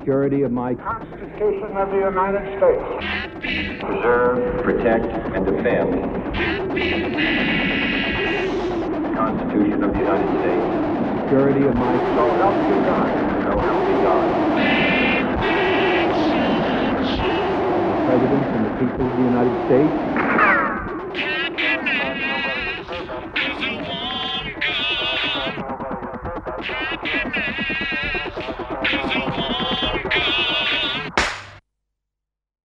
security of my Constitution of the United States. Preserve, protect, and defend the Constitution of the United States. security of my So help me God. So help me God. President and the people of the United States.